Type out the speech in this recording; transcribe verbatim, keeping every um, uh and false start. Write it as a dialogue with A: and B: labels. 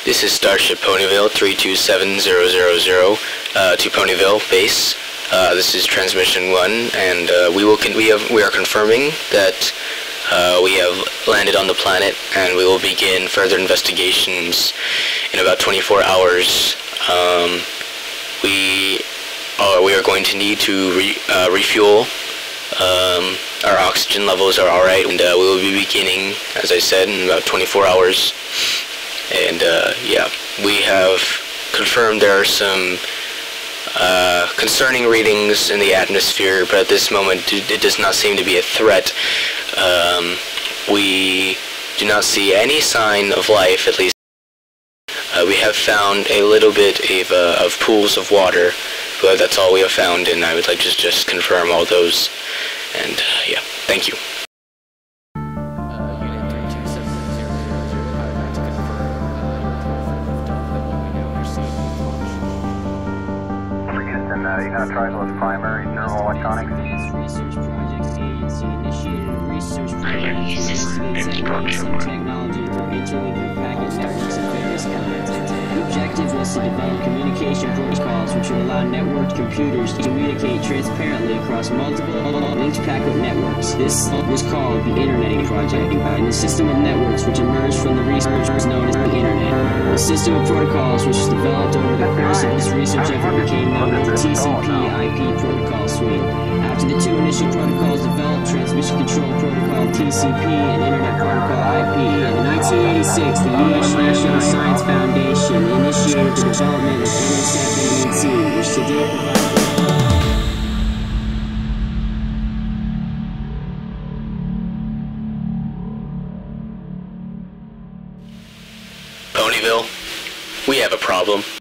A: This is Starship Ponyville three two seven zero zero zero uh, to Ponyville base. Uh, this is transmission one, and uh, we will con we have we are confirming that uh, we have landed on the planet, and we will begin further investigations in about twenty-four hours. Um, we are we are going to need to re uh, refuel. Um, our oxygen levels are all right, and uh, we will be beginning, as I said, in about twenty-four hours. And uh, yeah, we have confirmed there are some uh, concerning readings in the atmosphere, but at this moment it does not seem to be a threat. Um, we do not see any sign of life, at least. Uh, we have found a little bit of, uh, of pools of water, but that's all we have found, and I would like to just, just confirm all those. And uh, yeah, thank you.
B: Uh, you got triangle with primary general electronics.
C: Research Projects Agency initiated a research program to investigate some technology for interlinked packet networks of various kinds. The objective was to develop communication protocols which would allow networked computers to communicate transparently across multiple linked packet networks. This was called the Internet Project, and the system of networks which emerged from the research was known as the Internet. The system of protocols which was developed over the course of this research effort became known as the T C P I P protocol suite. After the two initial protocols developed, Transmission Control Protocol T C P and Internet Protocol I P. In nineteen eighty-six, the U S National Science Foundation initiated the development of N S F A E T, which today provides
A: Ponyville, we have a problem.